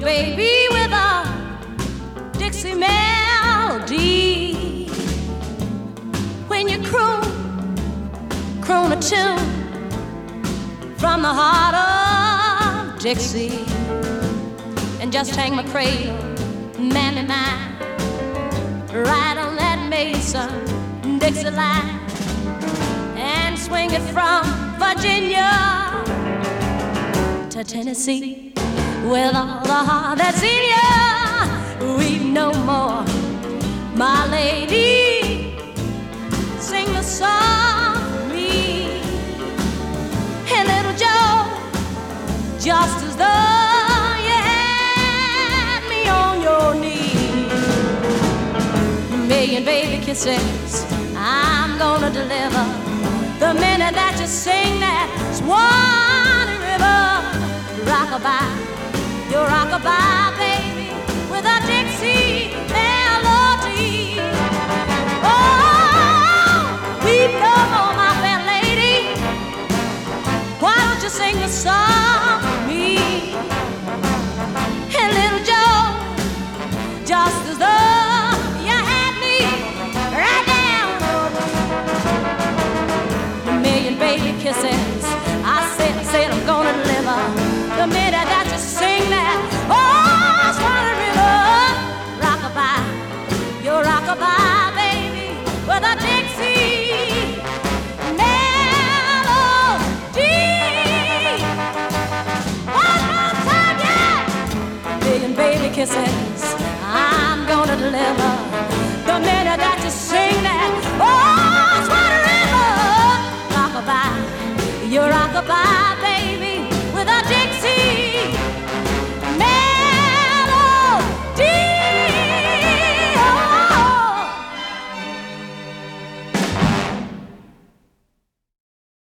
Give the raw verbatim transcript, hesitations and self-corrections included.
baby with a Dixie melody. When you croon, croon a tune from the heart of Dixie, and just hang my cradle, mammy mine, right on that Mason Dixie line, and swing it from Virginia to Tennessee. With all the heart that's in you, weep no more, my lady. Sing the song for me. And little Joe, just as though you had me on your knee. Million baby kisses I'm gonna deliver the minute that you sing that Swan River rockabye. Your rockabye, baby.